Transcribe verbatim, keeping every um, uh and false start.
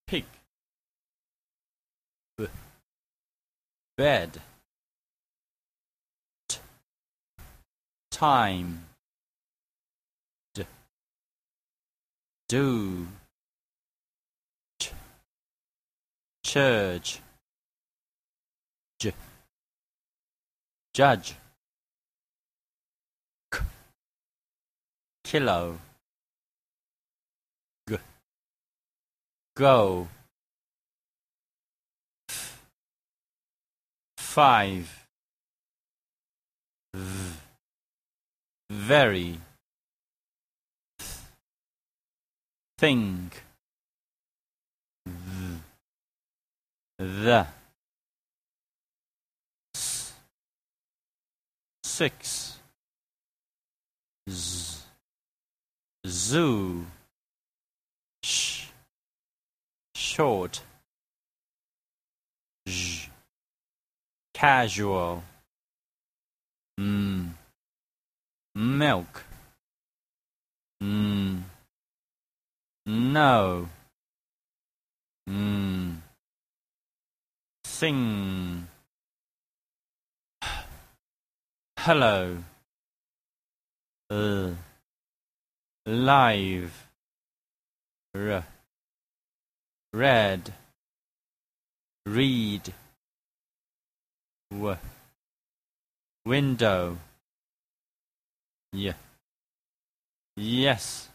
Pig. B. Bed. T. Time. D. Do. Ch. Church. J. Judge. K. Kilo. G. Go. F. Five. V. Very. Th. Think. Th. The. S. Six. Z. Zoo. Sh. Short. J. Casual. M. Milk. N. No. N. Sing. Hello. L. Live. R. Red. Read. W. Window. Y. Yes.